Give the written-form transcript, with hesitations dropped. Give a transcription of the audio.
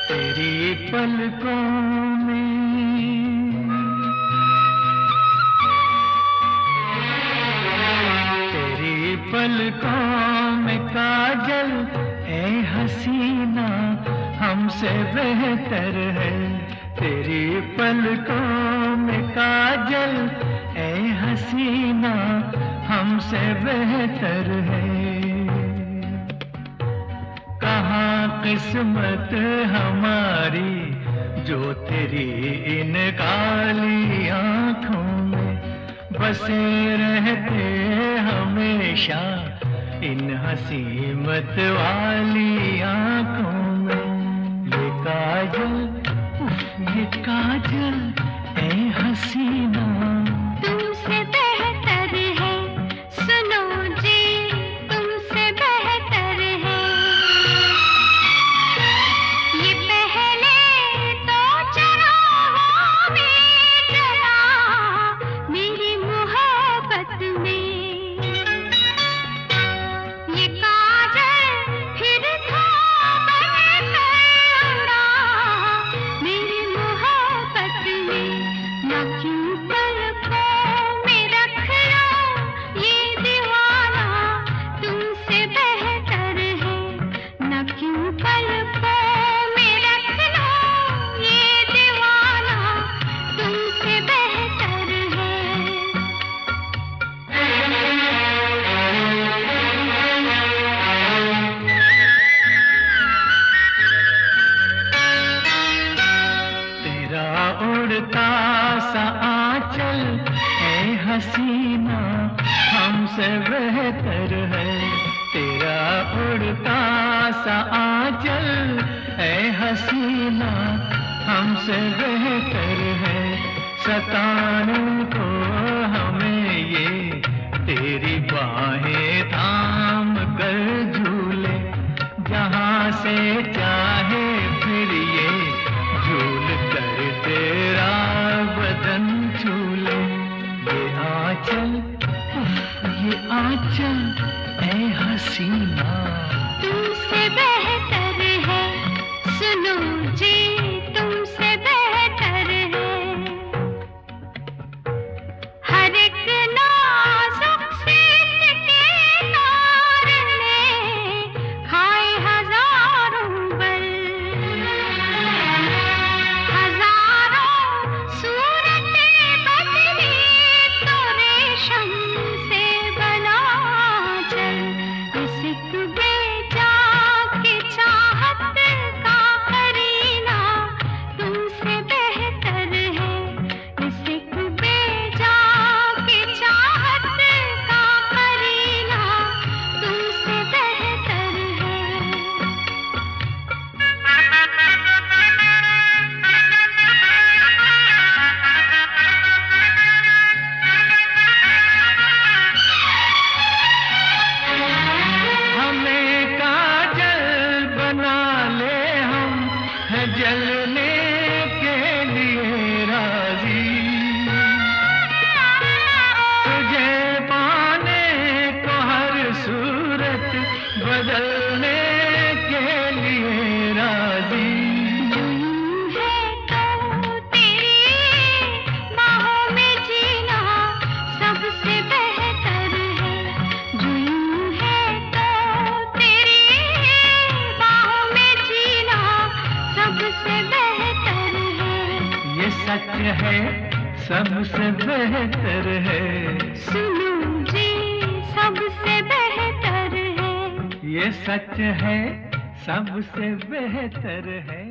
तेरी पलकों में, तेरी पलकों में काजल ए हसीना हमसे बेहतर है। तेरी पलकों में काजल ए हसीना हमसे बेहतर है। कहाँ किस्मत हमारी जो तेरी इन काली आँखों में बसे रहते हमेशा इन हंसी मत वाली आँखों में। ये काजल, उफ ये काजल ए हसीना तुमसे बेहतर है, सुनो जी तुमसे बेहतर है। ये पहले तो चरागों में जला मेरी मोहब्बत में। ये काजल फिर बन कर उड़ा मेरी मोहब्बत में। न क्यों पलकों में रख लो ये दीवाना तुमसे बेहतर है। न क्यों पलकों में रख लो ये दीवाना तुमसे बेहतर है। तेरा उड़ता सा आंचल ए हसीना हमसे बेहतर है। तेरा उड़ता सा आंचल ए हसीना हमसे बेहतर है। सताने को हमें ये तेरी बाहें थाम कर झूले, जहाँ से चाहे फिर ये झूल कर तेरा बदन झूले। ये आंचल, उफ ये आंचल ए हसीना तुमसे बेहतर है, सुनो जी तुमसे बेहतर है। हर एक नाजुक से इसके तार ने खाए हजारों बल। हजारों सूरतें बदली तो रेशम से बना चल। इस एक बेजा की चाहत का करीना तुमसे बेहतर है। इस एक बेजा की चाहत का करीना तुमसे बेहतर है। हमें काजल बना ले, हम हैं जलने के लिए राजी। तुझे पाने को हर सूरत बदलने के लिए राजी। जो यूं है तो तेरी बाहों में जीना सबसे बेहतर है। जो यूं है तो तेरी बाहों में जीना सबसे बेहतर है। ये सच है सबसे बेहतर है। सुनो जी सबसे बेहतर है। ये सच है सबसे बेहतर है।